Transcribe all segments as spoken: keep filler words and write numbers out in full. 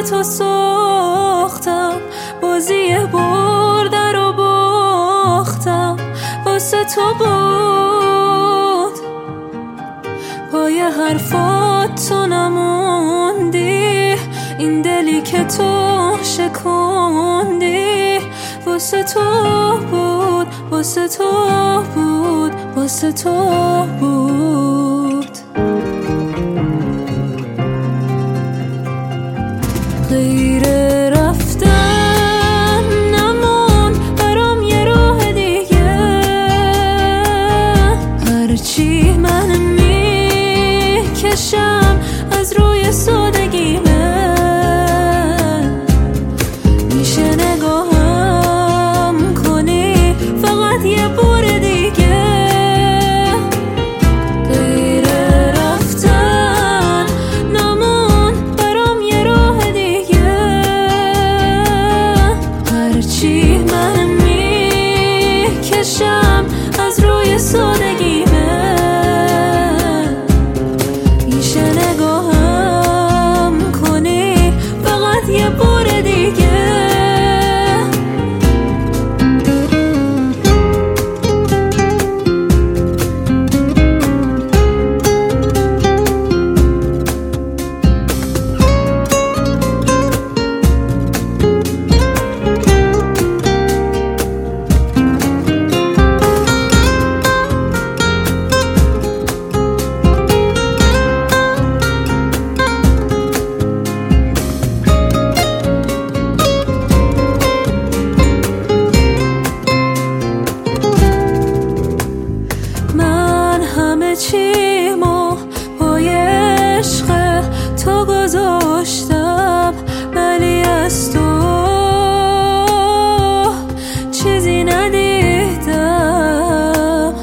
واسه تو ساختم، بازی برده رو باختم واسه تو بود. پای حرفات تو نموندی، این دلی که تو شکوندی واسه تو بود، واسه تو بود، واسه تو بود. غیر رفتن نمون برام یه راه دیگه، هرچی من میکشم از روی سادگیمه، میشه نگاهم کنی فقط یه بار دیگه. غیر رفتن نمون برام یه راه دیگه، هرچی من میکشم از روی سادگیمه، میشه نگاهم کنی فقط یه بار دیگه. چیمو پای عشق تو گذاشتم، ولی از تو چیزی ندیدم.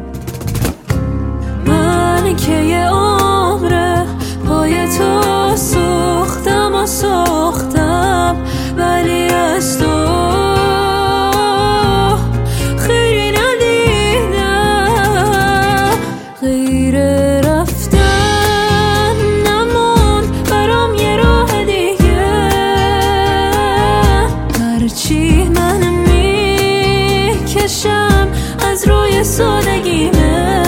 من که یه عمره پای تو سوختم و ساختم، ولی از تو خیلی ندیدم. غیر رفتن نمون برام یه راه دیگه، هرچی من میکشم از روی سادگیمه،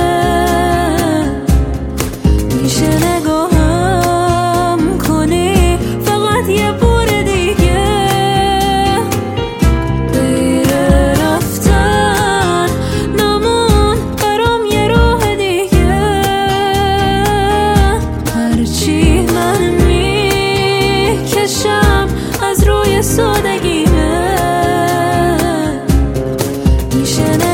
میشه نگاهم کنی فقط یه بار دیگه. غیر رفتن نمون برام یه راه دیگه، هرچی من میکشم از روی سادگیمه، میشه